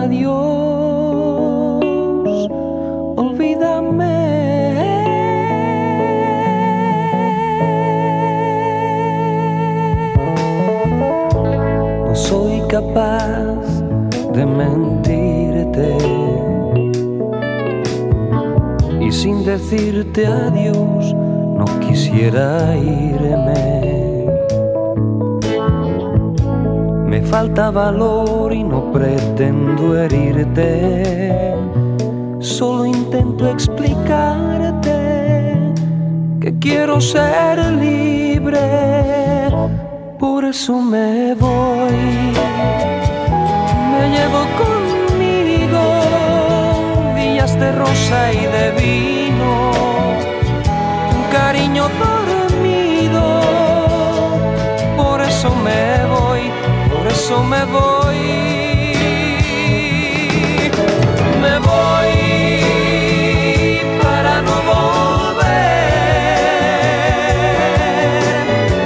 adiós, olvídame. No soy capaz de mentirte y sin decirte adiós no quisiera irme. Me falta valor y no pretendo herirte, solo intento explicarte que quiero ser libre, por eso me voy. Me llevo conmigo días de rosa y de vino, un cariño dormido, por eso me voy, por eso me voy. Me voy para no volver.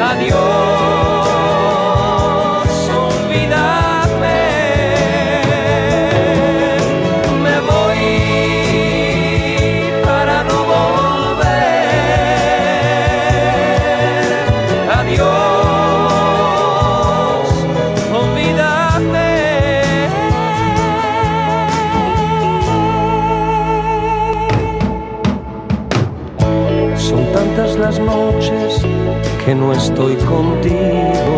Adiós, olvídame. Me voy para no volver. Adiós, olvídame. Son tantas las noches que no estoy contigo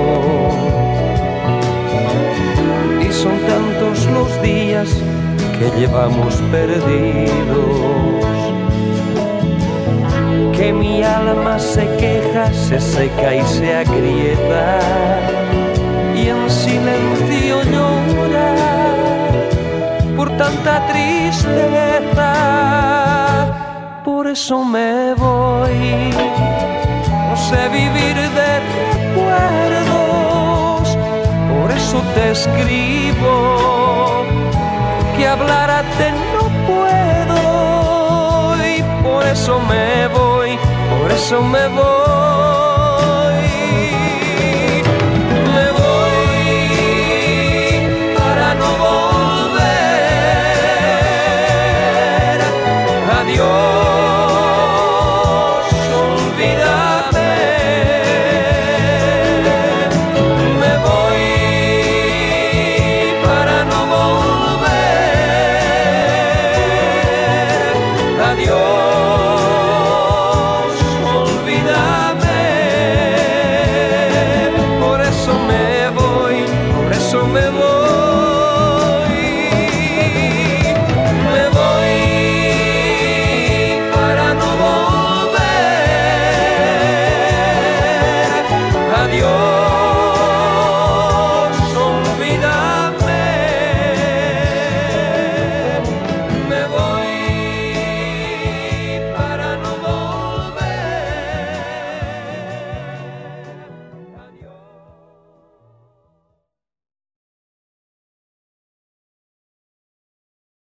y son tantos los días que llevamos perdidos, que mi alma se queja, se seca y se agrieta y en silencio llora por tanta tristeza. Por eso me voy, no sé vivir de recuerdos, por eso te escribo, que hablarte no puedo y por eso me voy, por eso me voy. Me voy para no volver. Adiós, olvídame. Me voy para no volver. Adiós, olvídame. Por eso me voy, por eso me voy.